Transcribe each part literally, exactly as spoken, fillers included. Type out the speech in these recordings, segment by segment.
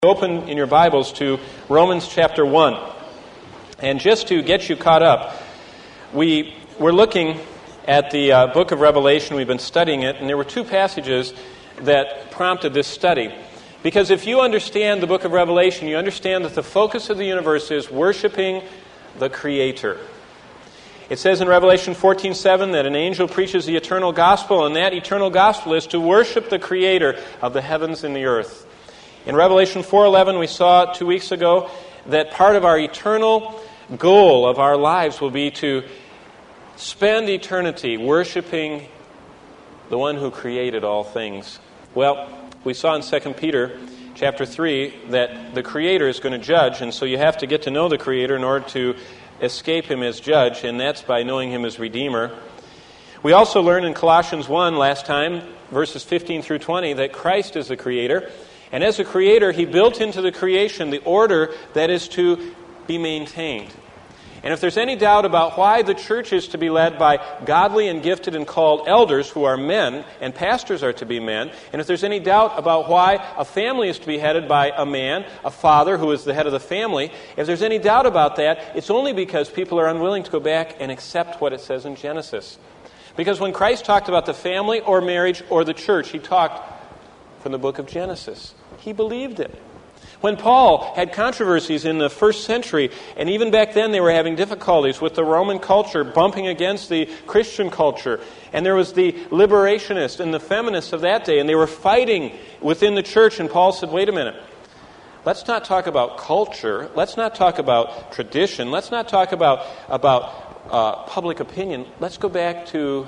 Open in your Bibles to Romans chapter one. And just to get you caught up, we were looking at the uh, book of Revelation. We've been studying it, and there were two passages that prompted this study. Because if you understand the book of Revelation, you understand that the focus of the universe is worshiping the Creator. It says in Revelation fourteen seven that an angel preaches the eternal gospel, and that eternal gospel is to worship the Creator of the heavens and the earth. In Revelation four eleven, we saw two weeks ago that part of our eternal goal of our lives will be to spend eternity worshiping the one who created all things. Well, we saw in Second Peter chapter three that the Creator is going to judge, and so you have to get to know the Creator in order to escape Him as judge, and that's by knowing Him as Redeemer. We also learned in Colossians one last time, verses fifteen through twenty, that Christ is the Creator. And as a creator, He built into the creation the order that is to be maintained. And if there's any doubt about why the church is to be led by godly and gifted and called elders who are men, and pastors are to be men, and if there's any doubt about why a family is to be headed by a man, a father who is the head of the family, if there's any doubt about that, it's only because people are unwilling to go back and accept what it says in Genesis. Because when Christ talked about the family or marriage or the church, He talked from the book of Genesis. He believed it. When Paul had controversies in the first century, and even back then they were having difficulties with the Roman culture bumping against the Christian culture, and there was the liberationists and the feminists of that day, and they were fighting within the church, and Paul said, wait a minute, let's not talk about culture, let's not talk about tradition, let's not talk about, about uh, public opinion, let's go back to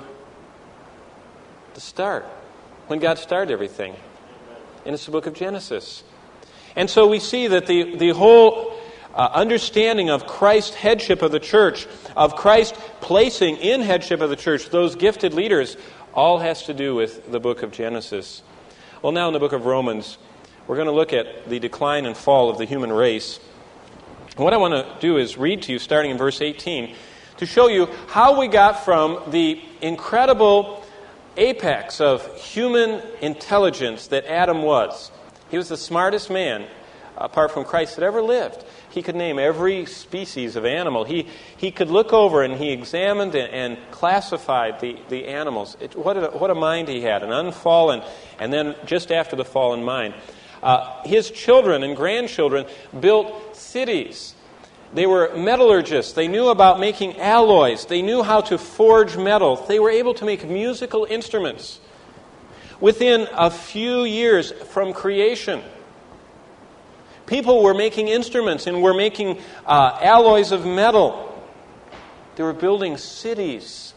the start, when God started everything. And it's the book of Genesis. And so we see that the, the whole uh, understanding of Christ's headship of the church, of Christ placing in headship of the church those gifted leaders, all has to do with the book of Genesis. Well, now in the book of Romans, we're going to look at the decline and fall of the human race. And what I want to do is read to you, starting in verse eighteen, to show you how we got from the incredible apex of human intelligence that Adam was. He was the smartest man, apart from Christ, that ever lived. He could name every species of animal. He he could look over and he examined and, and classified the, the animals. It, what, a, what a mind he had, an unfallen, and then just after the fallen mind. Uh, his children and grandchildren built cities. They were metallurgists. They knew about making alloys. They knew how to forge metal. They were able to make musical instruments. Within a few years from creation, people were making instruments and were making uh, alloys of metal. They were building cities.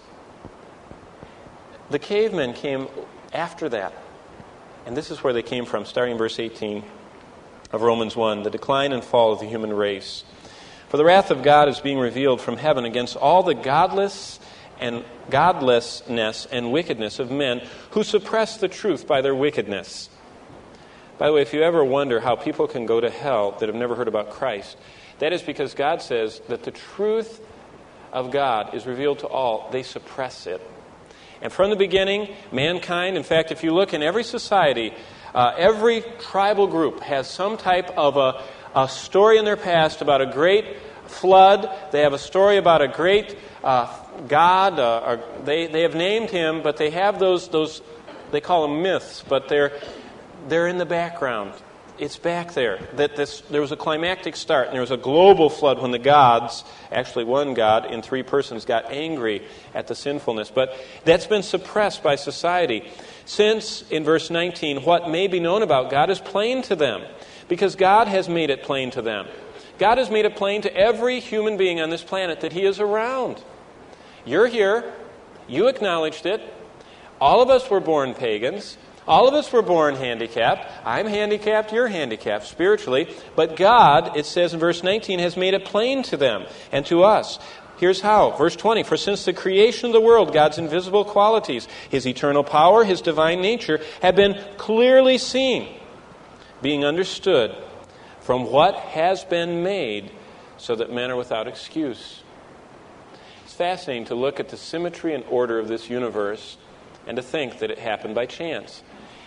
The cavemen came after that. And this is where they came from, starting in verse eighteen of Romans one, the decline and fall of the human race. For the wrath of God is being revealed from heaven against all the godless and godlessness and wickedness of men who suppress the truth by their wickedness. By the way, if you ever wonder how people can go to hell that have never heard about Christ, that is because God says that the truth of God is revealed to all. They suppress it. And from the beginning, mankind, in fact, if you look in every society, uh, every tribal group has some type of a a story in their past about a great flood. They have a story about a great uh, God. Uh, or they they have named him, but they have those those they call them myths, but they're they're in the background. It's back there that this there was a climactic start, and there was a global flood when the gods, actually one God in three persons, got angry at the sinfulness. But that's been suppressed by society. Since, in verse nineteen, what may be known about God is plain to them, because God has made it plain to them. God has made it plain to every human being on this planet that He is around. You're here. You acknowledged it. All of us were born pagans. All of us were born handicapped. I'm handicapped, you're handicapped spiritually. But God, it says in verse nineteen, has made it plain to them and to us. Here's how. Verse twenty, for since the creation of the world, God's invisible qualities, His eternal power, His divine nature, have been clearly seen, being understood from what has been made, so that men are without excuse. It's fascinating to look at the symmetry and order of this universe and to think that it happened by chance.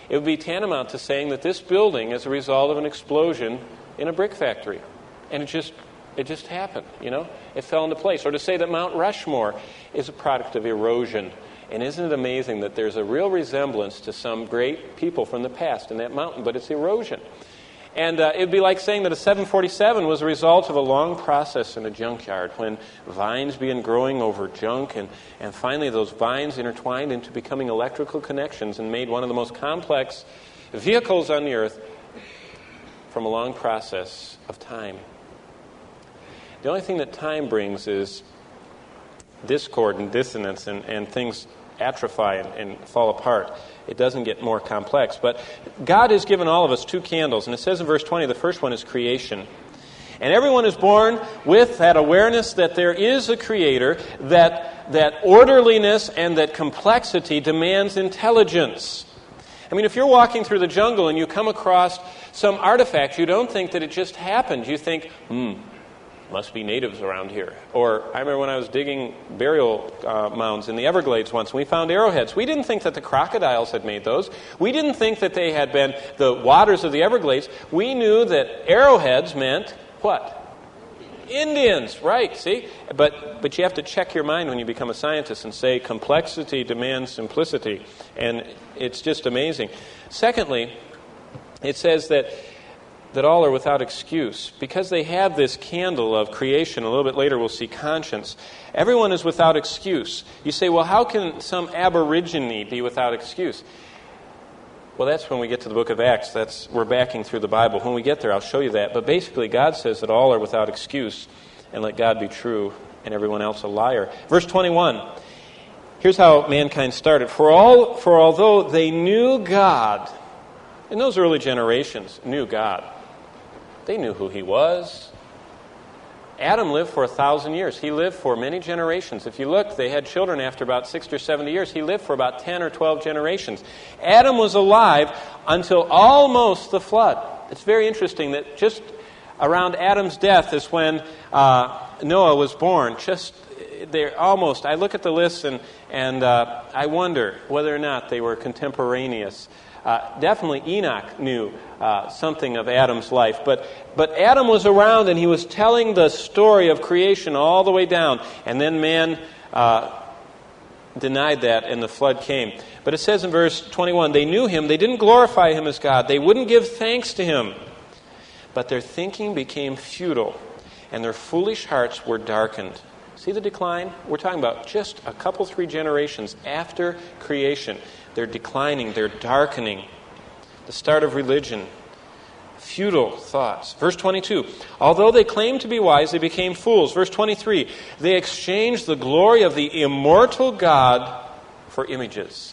It would be tantamount to saying that this building is a result of an explosion in a brick factory. And it just it just happened, you know? It fell into place. Or to say that Mount Rushmore is a product of erosion. And isn't it amazing that there's a real resemblance to some great people from the past in that mountain, but it's erosion. And uh, it would be like saying that a seven forty-seven was a result of a long process in a junkyard when vines began growing over junk, and, and finally those vines intertwined into becoming electrical connections and made one of the most complex vehicles on the earth from a long process of time. The only thing that time brings is discord and dissonance, and, and things atrophy and, and fall apart. It doesn't get more complex. But God has given all of us two candles. And it says in verse twenty, the first one is creation. And everyone is born with that awareness that there is a creator, that, that orderliness and that complexity demands intelligence. I mean, if you're walking through the jungle and you come across some artifact, you don't think that it just happened. You think, hmm, must be natives around here. Or I remember when I was digging burial uh, mounds in the Everglades once, and we found arrowheads. We didn't think that the crocodiles had made those. We didn't think that they had been the waters of the Everglades. We knew that arrowheads meant what? Indians, right, see? But but you have to check your mind when you become a scientist and say complexity demands simplicity. And it's just amazing. Secondly, it says that that all are without excuse. Because they have this candle of creation, a little bit later we'll see conscience, everyone is without excuse. You say, well, how can some aborigine be without excuse? Well, that's when we get to the book of Acts. That's we're backing through the Bible. When we get there, I'll show you that. But basically, God says that all are without excuse, and let God be true and everyone else a liar. Verse twenty-one, here's how mankind started. For all, for although they knew God, in those early generations, knew God. They knew who he was. Adam lived for a thousand years. He lived for many generations. If you look, they had children after about sixty or seventy years. He lived for about ten or twelve generations. Adam was alive until almost the flood. It's very interesting that just around Adam's death is when uh, Noah was born. Just they're almost. I look at the list and and uh, I wonder whether or not they were contemporaneous. Uh, definitely Enoch knew uh, something of Adam's life. But but Adam was around and he was telling the story of creation all the way down. And then man uh, denied that and the flood came. But it says in verse twenty-one, they knew him. They didn't glorify him as God. They wouldn't give thanks to him. But their thinking became futile and their foolish hearts were darkened. See the decline? We're talking about just a couple, three generations after creation. They're declining, they're darkening. The start of religion. Futile thoughts. Verse twenty-two, although they claimed to be wise, they became fools. Verse twenty-three, they exchanged the glory of the immortal God for images.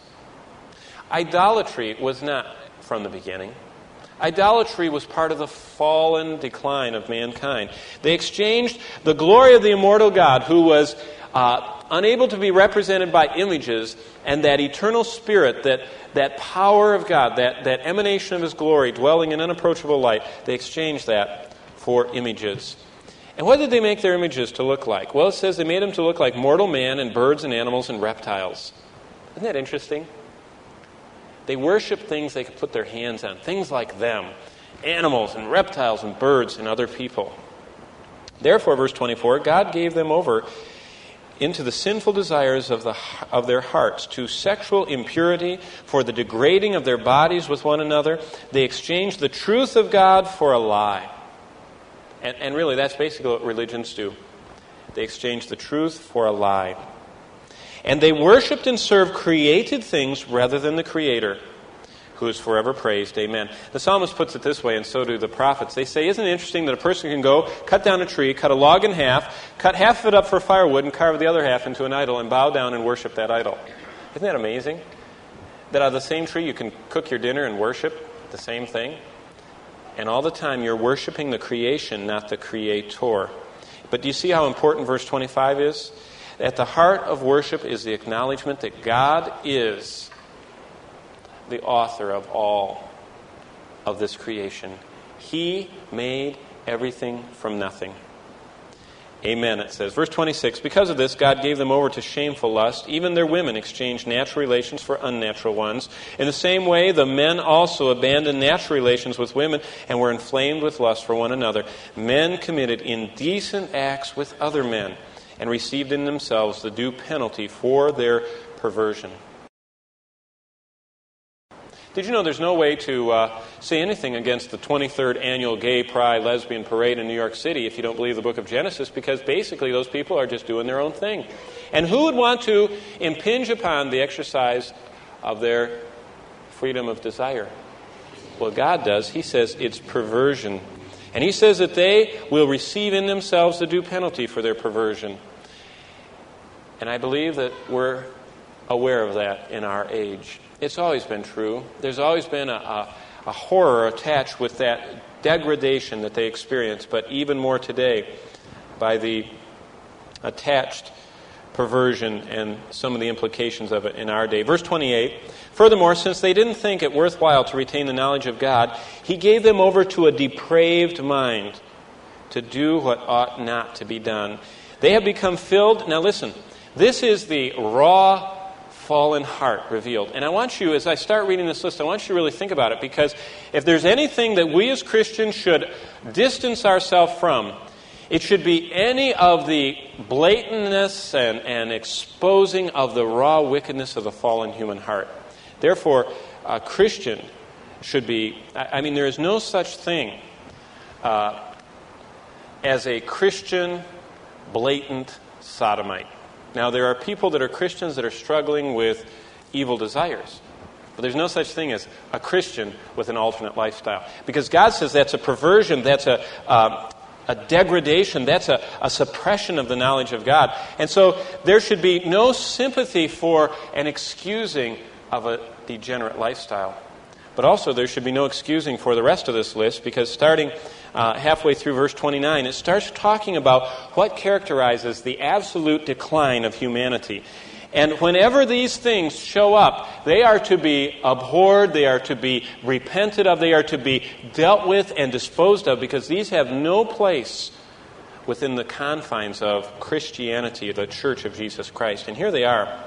Idolatry was not from the beginning. Idolatry was part of the fallen decline of mankind. They exchanged the glory of the immortal God, who was uh, unable to be represented by images, and that eternal spirit, that, that power of God, that, that emanation of his glory dwelling in unapproachable light, they exchanged that for images. And what did they make their images to look like? Well, it says they made them to look like mortal man and birds and animals and reptiles. Isn't that interesting? They worshiped things they could put their hands on, things like them, animals and reptiles and birds and other people. Therefore, verse twenty-four, God gave them over into the sinful desires of the of their hearts, to sexual impurity, for the degrading of their bodies with one another. They exchanged the truth of God for a lie. And, and really, that's basically what religions do. They exchange the truth for a lie. And they worshipped and served created things rather than the Creator, who is forever praised. Amen. The psalmist puts it this way, and so do the prophets. They say, isn't it interesting that a person can go, cut down a tree, cut a log in half, cut half of it up for firewood, and carve the other half into an idol, and bow down and worship that idol? Isn't that amazing? That out of the same tree you can cook your dinner and worship the same thing? And all the time you're worshiping the creation, not the Creator. But do you see how important verse twenty-five is? At the heart of worship is the acknowledgement that God is the author of all of this creation. He made everything from nothing. Amen, it says. Verse twenty-six, because of this, God gave them over to shameful lust. Even their women exchanged natural relations for unnatural ones. In the same way, the men also abandoned natural relations with women and were inflamed with lust for one another. Men committed indecent acts with other men and received in themselves the due penalty for their perversion. Did you know there's no way to uh, say anything against the twenty-third annual Gay Pride Lesbian Parade in New York City if you don't believe the book of Genesis, because basically those people are just doing their own thing. And who would want to impinge upon the exercise of their freedom of desire? Well, God does. He says it's perversion. And He says that they will receive in themselves the due penalty for their perversion. And I believe that we're aware of that in our age. It's always been true. There's always been a, a, a horror attached with that degradation that they experience, but even more today by the attached perversion and some of the implications of it in our day. Verse twenty-eight, furthermore, since they didn't think it worthwhile to retain the knowledge of God, He gave them over to a depraved mind to do what ought not to be done. They have become filled. Now listen, this is the raw fallen heart revealed. And I want you, as I start reading this list, I want you to really think about it, because if there's anything that we as Christians should distance ourselves from, it should be any of the blatantness and, and exposing of the raw wickedness of the fallen human heart. Therefore, a Christian should be, I mean, there is no such thing uh, as a Christian blatant sodomite. Now, there are people that are Christians that are struggling with evil desires. But there's no such thing as a Christian with an alternate lifestyle. Because God says that's a perversion, that's a, uh, a degradation, that's a, a suppression of the knowledge of God. And so there should be no sympathy for an excusing of a degenerate lifestyle. But also there should be no excusing for the rest of this list, because starting uh, halfway through verse twenty-nine, it starts talking about what characterizes the absolute decline of humanity. And whenever these things show up, they are to be abhorred, they are to be repented of, they are to be dealt with and disposed of, because these have no place within the confines of Christianity, the Church of Jesus Christ. And here they are.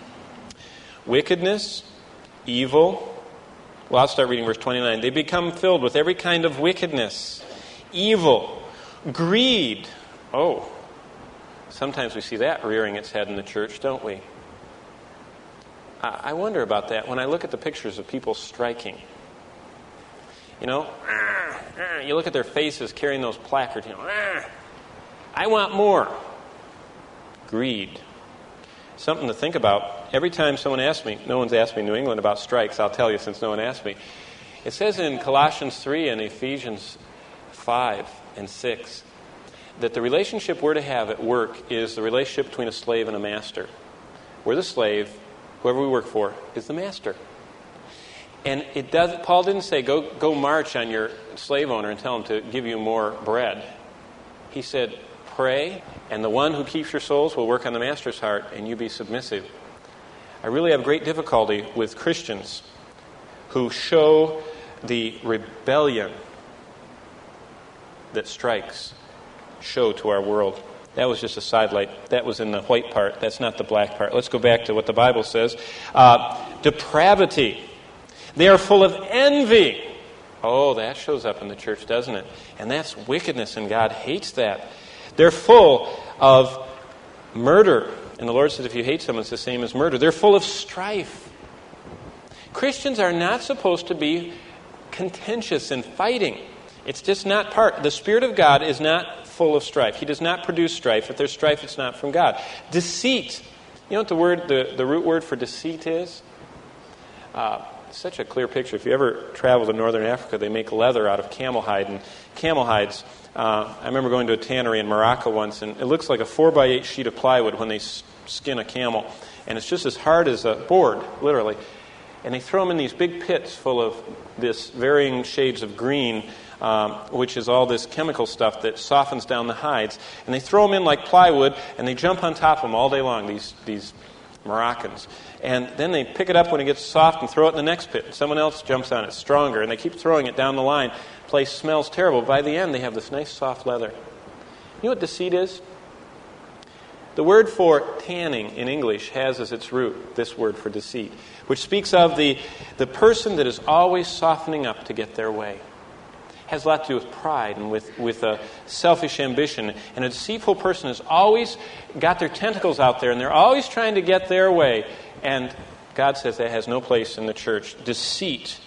Wickedness, evil. Well, I'll start reading verse twenty-nine. They become filled with every kind of wickedness, evil, greed. Oh, sometimes we see that rearing its head in the church, don't we? I wonder about that when I look at the pictures of people striking. You know, you look at their faces carrying those placards, you know, I want more. Greed. Something to think about. Every time someone asks me, no one's asked me in New England about strikes, I'll tell you since no one asked me. It says in Colossians three and Ephesians five and six that the relationship we're to have at work is the relationship between a slave and a master. We're the slave, whoever we work for is the master. And it does. Paul didn't say, go, go march on your slave owner and tell him to give you more bread. He said, pray, and the one who keeps your souls will work on the master's heart, and you be submissive. I really have great difficulty with Christians who show the rebellion that strikes show to our world. That was just a sidelight. That was in the white part. That's not the black part. Let's go back to what the Bible says. Uh, depravity. They are full of envy. Oh, that shows up in the church, doesn't it? And that's wickedness, and God hates that. They're full of murder. And the Lord says if you hate someone, it's the same as murder. They're full of strife. Christians are not supposed to be contentious and fighting. It's just not part. The Spirit of God is not full of strife. He does not produce strife. If there's strife, it's not from God. Deceit. You know what the word, the, the root word for deceit is? Uh, such a clear picture. If you ever travel to northern Africa, they make leather out of camel hide. And camel hides, uh, I remember going to a tannery in Morocco once, and it looks like a four by eight sheet of plywood when they skin a camel. And it's just as hard as a board, literally. And they throw them in these big pits full of this varying shades of green, um, which is all this chemical stuff that softens down the hides. And they throw them in like plywood, and they jump on top of them all day long, these these Moroccans. And then they pick it up when it gets soft and throw it in the next pit. Someone else jumps on it stronger, and they keep throwing it down the line. The place smells terrible. By the end, they have this nice soft leather. You know what deceit is? The word for tanning in English has as its root this word for deceit, which speaks of the, the person that is always softening up to get their way. It has a lot to do with pride and with, with a selfish ambition. And a deceitful person has always got their tentacles out there, and they're always trying to get their way. And God says that has no place in the church. Deceit.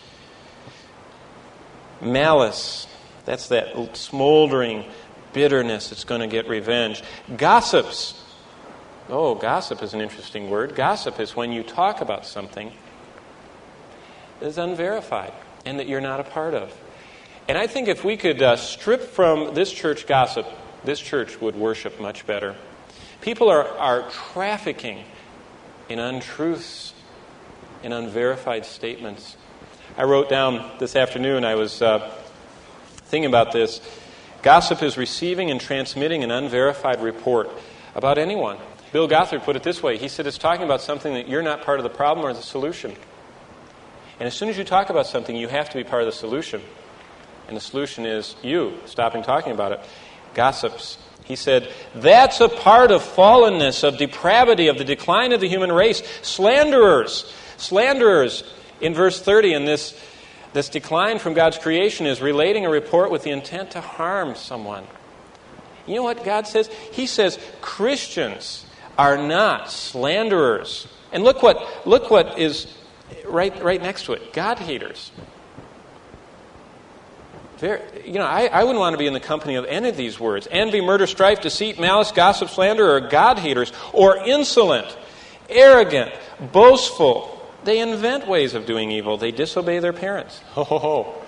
Malice. That's that smoldering bitterness that's going to get revenge. Gossips. Oh, gossip is an interesting word. Gossip is when you talk about something that is unverified and that you're not a part of. And I think if we could uh, strip from this church gossip, this church would worship much better. People are, are trafficking in untruths, in unverified statements. I wrote down this afternoon, I was uh, thinking about this. Gossip is receiving and transmitting an unverified report about anyone. Bill Gothard put it this way. He said it's talking about something that you're not part of the problem or the solution. And as soon as you talk about something, you have to be part of the solution. And the solution is you stopping talking about it. Gossips. He said, that's a part of fallenness, of depravity, of the decline of the human race. Slanderers. Slanderers. In verse thirty, in this, this decline from God's creation is relating a report with the intent to harm someone. You know what God says? He says Christians are not slanderers. And look what look what is right right next to it. God haters. Very, you know, I, I wouldn't want to be in the company of any of these words. Envy, murder, strife, deceit, malice, gossip, slander, or God haters, or insolent, arrogant, boastful. They invent ways of doing evil. They disobey their parents. Ho, ho, ho.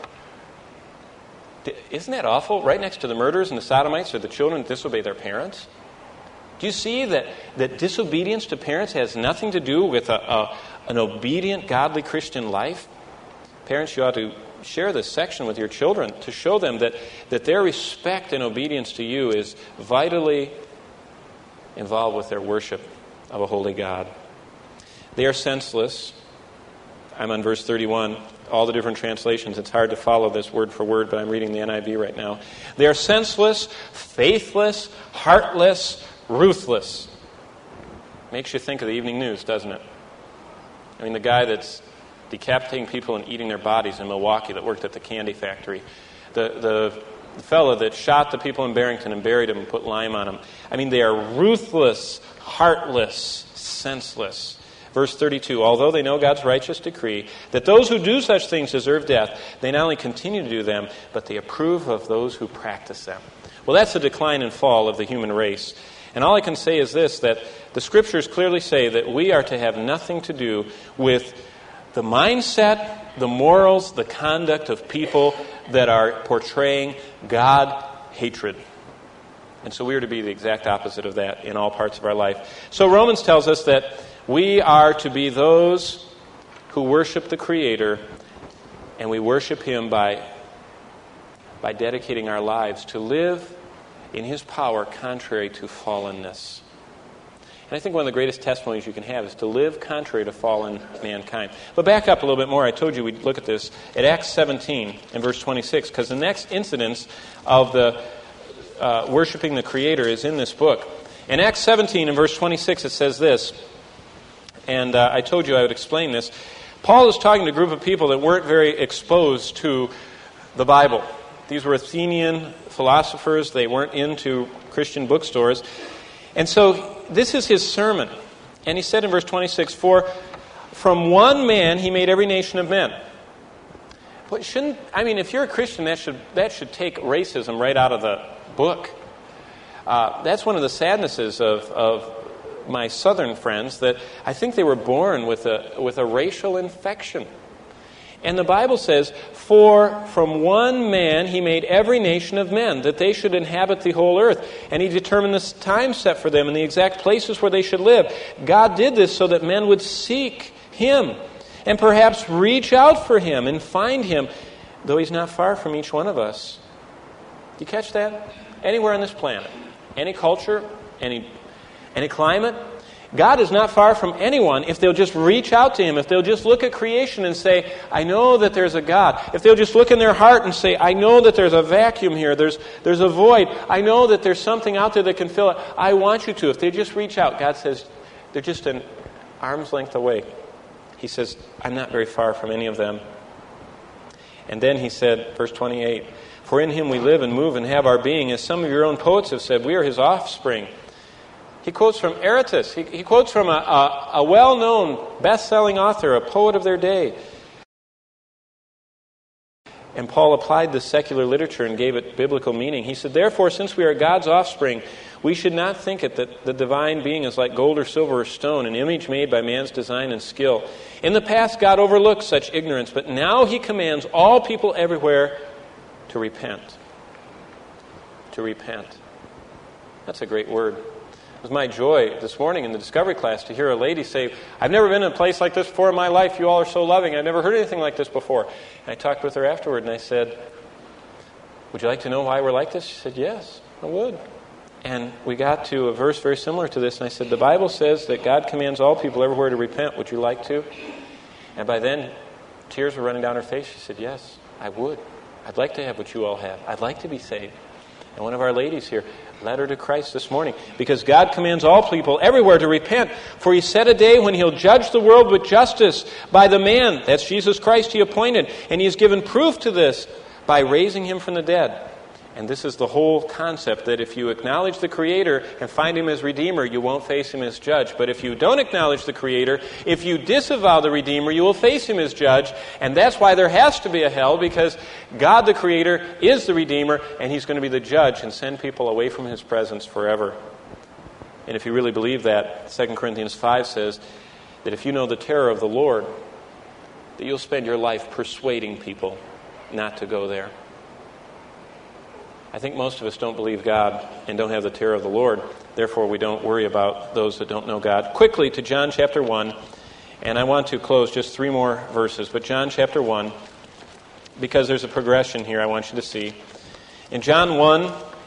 Isn't that awful? Right next to the murderers and the sodomites are the children that disobey their parents. Do you see that, that disobedience to parents has nothing to do with a, a, an obedient, godly Christian life? Parents, you ought to share this section with your children to show them that, that their respect and obedience to you is vitally involved with their worship of a holy God. They are senseless. I'm on verse thirty-one. All the different translations, it's hard to follow this word for word, but I'm reading the N I V right now. They are senseless, faithless, heartless, ruthless. Makes you think of the evening news, doesn't it? I mean, the guy that's decapitating people and eating their bodies in Milwaukee that worked at the candy factory. The, the, the fellow that shot the people in Barrington and buried them and put lime on them. I mean, they are ruthless, heartless, senseless. Verse thirty-two, although they know God's righteous decree that those who do such things deserve death, they not only continue to do them, but they approve of those who practice them. Well, that's the decline and fall of the human race. And all I can say is this, that the Scriptures clearly say that we are to have nothing to do with the mindset, the morals, the conduct of people that are portraying God hatred. And so we are to be the exact opposite of that in all parts of our life. So Romans tells us that we are to be those who worship the Creator, and we worship Him by, by dedicating our lives to live in His power contrary to fallenness. And I think one of the greatest testimonies you can have is to live contrary to fallen mankind. But back up a little bit more. I told you we'd look at this at Acts seventeen and verse twenty-six, because the next incidence of the uh, worshiping the Creator is in this book. In Acts seventeen and verse twenty-six, it says this, and uh, I told you I would explain this. Paul is talking to a group of people that weren't very exposed to the Bible. These were Athenian philosophers. They weren't into Christian bookstores. And so this is his sermon. And he said in verse twenty-six, For from one man he made every nation of men. But shouldn't, I mean, if you're a Christian, that should that should take racism right out of the book. Uh, that's one of the sadnesses of, of my southern friends, that I think they were born with a with a racial infection. And the Bible says, For from one man he made every nation of men, that they should inhabit the whole earth. And he determined the time set for them and the exact places where they should live. God did this so that men would seek Him and perhaps reach out for Him and find Him, though He's not far from each one of us. Do you catch that? Anywhere on this planet, any culture, any any climate, God is not far from anyone if they'll just reach out to Him, if they'll just look at creation and say, I know that there's a God. If they'll just look in their heart and say, I know that there's a vacuum here, there's, there's a void. I know that there's something out there that can fill it. I want you to. If they just reach out, God says, they're just an arm's length away. He says, I'm not very far from any of them. And then He said, verse twenty-eight, for in Him we live and move and have our being, as some of your own poets have said, we are His offspring. He quotes from Aratus. He, he quotes from a, a, a well-known, best-selling author, a poet of their day. And Paul applied this secular literature and gave it biblical meaning. He said, therefore, since we are God's offspring, we should not think it that the divine being is like gold or silver or stone, an image made by man's design and skill. In the past, God overlooked such ignorance, but now He commands all people everywhere to repent. To repent. That's a great word. It was my joy this morning in the Discovery class to hear a lady say, I've never been in a place like this before in my life. You all are so loving. I've never heard anything like this before. And I talked with her afterward and I said, would you like to know why we're like this? She said, yes, I would. And we got to a verse very similar to this, and I said, the Bible says that God commands all people everywhere to repent. Would you like to? And by then, tears were running down her face. She said, yes, I would. I'd like to have what you all have. I'd like to be saved. And one of our ladies here led her to Christ this morning, because God commands all people everywhere to repent. For He set a day when He'll judge the world with justice by the man, that's Jesus Christ, He appointed. And He has given proof to this by raising Him from the dead. And this is the whole concept, that if you acknowledge the Creator and find Him as Redeemer, you won't face Him as Judge. But if you don't acknowledge the Creator, if you disavow the Redeemer, you will face Him as Judge. And that's why there has to be a hell, because God the Creator is the Redeemer, and He's going to be the Judge and send people away from His presence forever. And if you really believe that, Second Corinthians five says that if you know the terror of the Lord, that you'll spend your life persuading people not to go there. I think most of us don't believe God and don't have the terror of the Lord. Therefore, we don't worry about those that don't know God. Quickly to John chapter one, and I want to close just three more verses. But John chapter one, because there's a progression here I want you to see. In John one,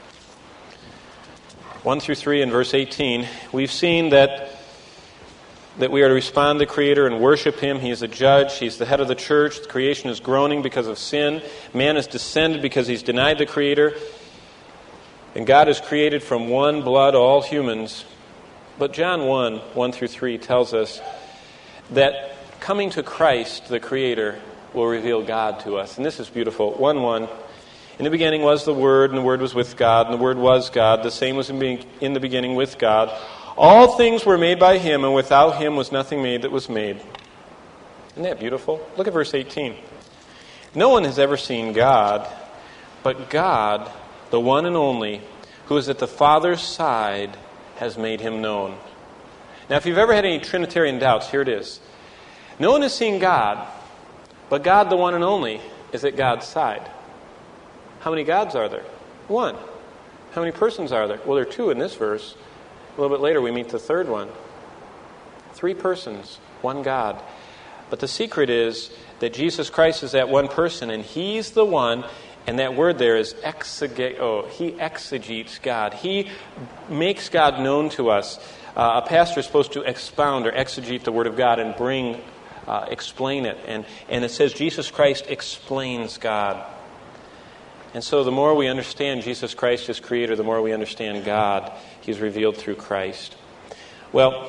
one through three and verse eighteen, we've seen that that we are to respond to the Creator and worship Him. He is a judge. He's the head of the church. The creation is groaning because of sin. Man is descended because he's denied the Creator. And God has created from one blood all humans. But John one, one through three tells us that coming to Christ, the Creator, will reveal God to us. And this is beautiful. one one, in the beginning was the Word, and the Word was with God, and the Word was God. The same was in the beginning with God. All things were made by Him, and without Him was nothing made that was made. Isn't that beautiful? Look at verse eighteen. No one has ever seen God, but God, the one and only, who is at the Father's side, has made Him known. Now, if you've ever had any Trinitarian doubts, here it is. No one has seen God, but God, the one and only, is at God's side. How many gods are there? One. How many persons are there? Well, there are two in this verse. A little bit later, we meet the third one. Three persons, one God. But the secret is that Jesus Christ is that one person, and He's the one, and that word there is exegeo. He exegetes God. He makes God known to us. Uh, a pastor is supposed to expound or exegete the Word of God and bring, uh, explain it. And, and it says Jesus Christ explains God. And so the more we understand Jesus Christ as Creator, the more we understand God. He's revealed through Christ. Well,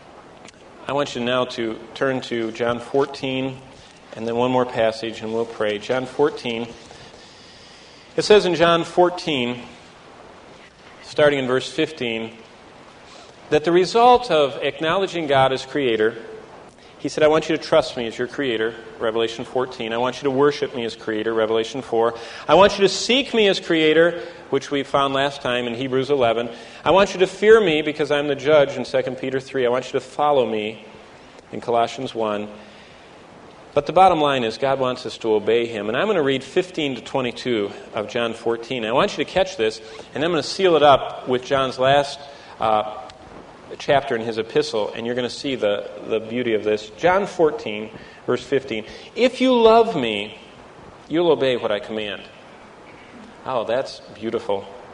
I want you now to turn to John fourteen, and then one more passage, and we'll pray. John fourteen. It says in John fourteen, starting in verse fifteen, that the result of acknowledging God as Creator, He said, I want you to trust me as your Creator, Revelation fourteen. I want you to worship me as Creator, Revelation four. I want you to seek me as Creator, which we found last time in Hebrews eleven. I want you to fear me because I'm the judge in Second Peter three. I want you to follow me in Colossians one. But the bottom line is God wants us to obey Him. And I'm going to read fifteen to twenty-two of John fourteen. I want you to catch this, and I'm going to seal it up with John's last uh, chapter in his epistle, and you're going to see the, the beauty of this. John fourteen, verse fifteen. If you love me, you'll obey what I command. Oh, that's beautiful.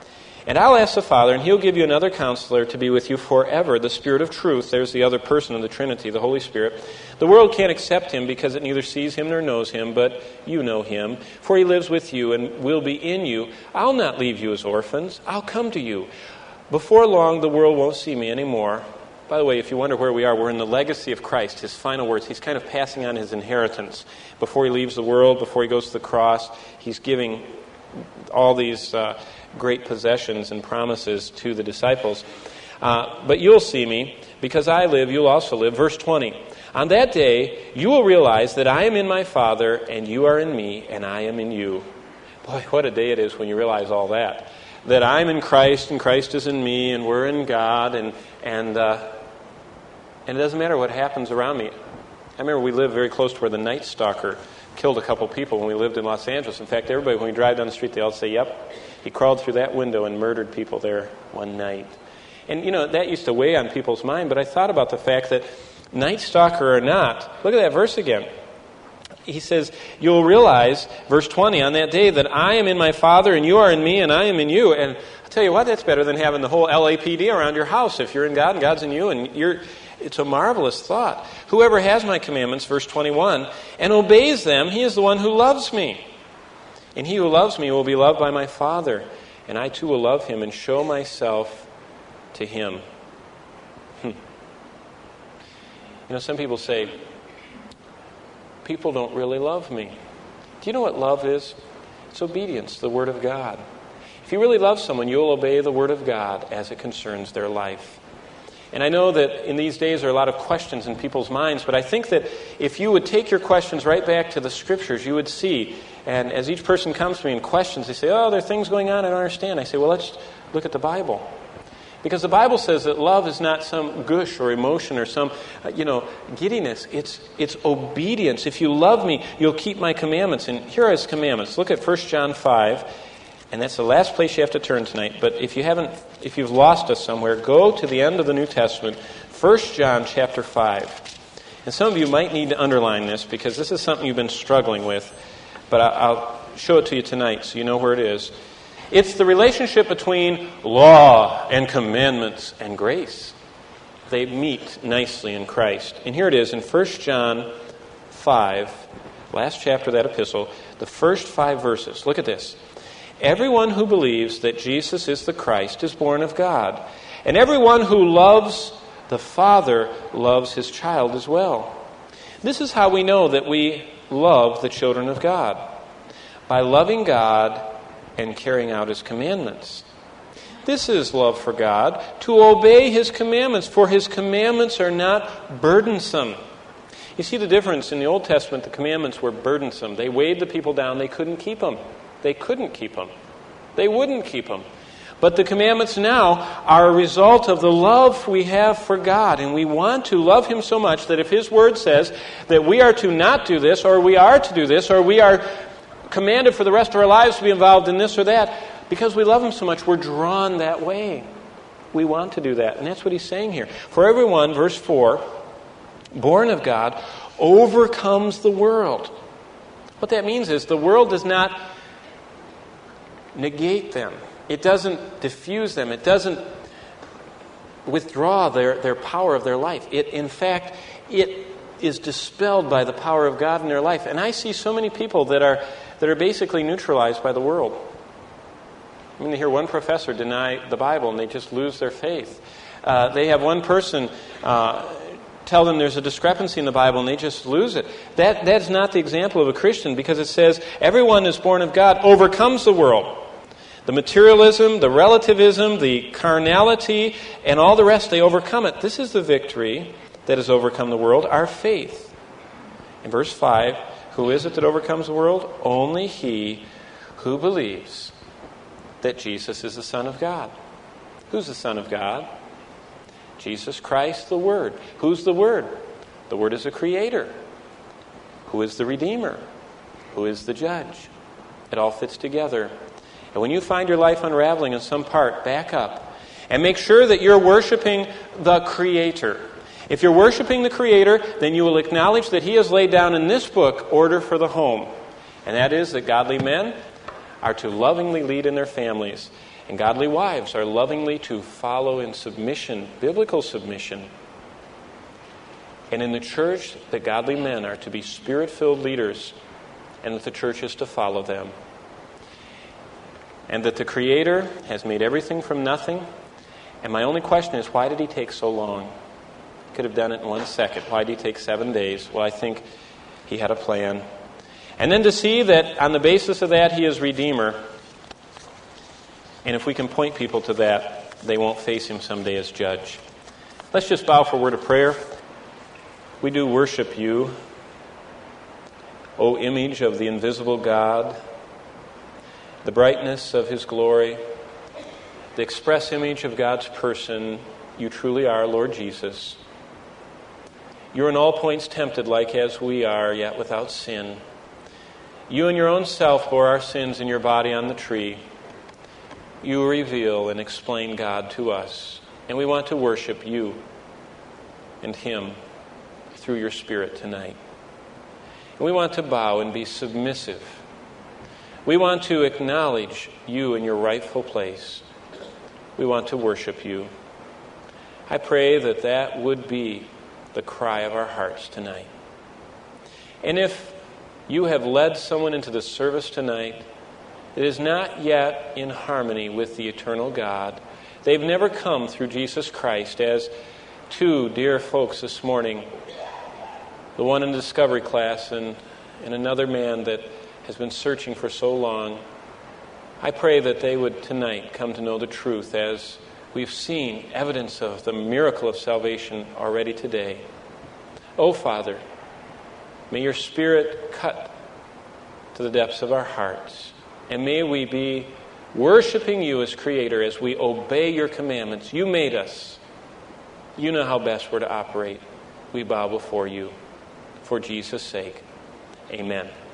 And I'll ask the Father, and He'll give you another counselor to be with you forever, the Spirit of truth. There's the other person of the Trinity, the Holy Spirit. The world can't accept Him because it neither sees Him nor knows Him, but you know Him, for He lives with you and will be in you. I'll not leave you as orphans. I'll come to you. Before long, the world won't see me anymore. By the way, if you wonder where we are, we're in the legacy of Christ, His final words. He's kind of passing on His inheritance. Before He leaves the world, before He goes to the cross, He's giving all these uh, great possessions and promises to the disciples. Uh, but you'll see me, because I live, you'll also live. Verse twenty, on that day, you will realize that I am in my Father, and you are in me, and I am in you. Boy, what a day it is when you realize all that. That I'm in Christ, and Christ is in me, and we're in God, and and uh, and it doesn't matter what happens around me. I remember we lived very close to where the Night Stalker killed a couple people when we lived in Los Angeles. In fact, everybody, when we drive down the street, they all say, yep, he crawled through that window and murdered people there one night. And, you know, that used to weigh on people's mind, but I thought about the fact that Night Stalker or not, look at that verse again. He says, you'll realize, verse twenty, on that day that I am in my Father and you are in me and I am in you. And I'll tell you what, that's better than having the whole L A P D around your house if you're in God and God's in you. And you're, it's a marvelous thought. Whoever has my commandments, verse twenty-one, and obeys them, he is the one who loves me. And he who loves me will be loved by my Father. And I too will love him and show myself to him. Hmm. You know, some people say, people don't really love me. Do you know what love is? It's obedience to the Word of God. If you really love someone, you'll obey the Word of God as it concerns their life. And I know that in these days there are a lot of questions in people's minds, but I think that if you would take your questions right back to the Scriptures, you would see, and as each person comes to me and questions, they say, oh, there are things going on I don't understand. I say, well, let's look at the Bible. Because the Bible says that love is not some gush or emotion or some, uh, you know, giddiness. It's it's obedience. If you love me, you'll keep my commandments. And here are his commandments. Look at First John five, and that's the last place you have to turn tonight. But if you haven't, if you've lost us somewhere, go to the end of the New Testament, First John chapter five. And some of you might need to underline this because this is something you've been struggling with. But I'll show it to you tonight so you know where it is. It's the relationship between law and commandments and grace. They meet nicely in Christ. And here it is in First John five, last chapter of that epistle, the first five verses. Look at this. Everyone who believes that Jesus is the Christ is born of God. And everyone who loves the Father loves his child as well. This is how we know that we love the children of God. By loving God and carrying out his commandments. This is love for God, to obey his commandments, for his commandments are not burdensome. You see the difference in the Old Testament, the commandments were burdensome. They weighed the people down, they couldn't keep them. They couldn't keep them. They wouldn't keep them. But the commandments now are a result of the love we have for God, and we want to love him so much that if his word says that we are to not do this, or we are to do this, or we are commanded for the rest of our lives to be involved in this or that, because we love him so much, we're drawn that way. We want to do that. And that's what he's saying here. For everyone, verse four, born of God, overcomes the world. What that means is the world does not negate them. It doesn't diffuse them. It doesn't withdraw their, their power of their life. It, in fact, it is dispelled by the power of God in their life. And I see so many people that are that are basically neutralized by the world. I mean, they hear one professor deny the Bible and they just lose their faith. Uh, they have one person uh, tell them there's a discrepancy in the Bible and they just lose it. That That's not the example of a Christian, because it says everyone is born of God overcomes the world. The materialism, the relativism, the carnality, and all the rest, they overcome it. This is the victory that has overcome the world, our faith. In verse five, who is it that overcomes the world? Only he who believes that Jesus is the Son of God. Who's the Son of God? Jesus Christ, the Word. Who's the Word? The Word is the Creator. Who is the Redeemer? Who is the Judge? It all fits together. And when you find your life unraveling in some part, back up and make sure that you're worshiping the Creator. If you're worshiping the Creator, then you will acknowledge that he has laid down in this book order for the home. And that is that godly men are to lovingly lead in their families, and godly wives are lovingly to follow in submission, biblical submission. And in the church, the godly men are to be Spirit-filled leaders, and that the church is to follow them. And that the Creator has made everything from nothing. And my only question is, why did He take so long? He could have done it in one second. Why did He take seven days? Well, I think He had a plan. And then to see that on the basis of that, He is Redeemer. And if we can point people to that, they won't face Him someday as judge. Let's just bow for a word of prayer. We do worship You, O image of the invisible God, the brightness of His glory, the express image of God's person. You truly are, Lord Jesus. You're in all points tempted like as we are, yet without sin. You in Your own self bore our sins in Your body on the tree. You reveal and explain God to us. And we want to worship You and Him through Your Spirit tonight. And we want to bow and be submissive. We want to acknowledge You in Your rightful place. We want to worship You. I pray that that would be the cry of our hearts tonight. And if You have led someone into the service tonight that is not yet in harmony with the eternal God, they've never come through Jesus Christ, as two dear folks this morning, the one in the discovery class and, and another man that has been searching for so long. I pray that they would tonight come to know the truth, as we've seen evidence of the miracle of salvation already today. Oh, Father, may Your Spirit cut to the depths of our hearts, and may we be worshiping You as Creator as we obey Your commandments. You made us. You know how best we're to operate. We bow before You. For Jesus' sake, amen.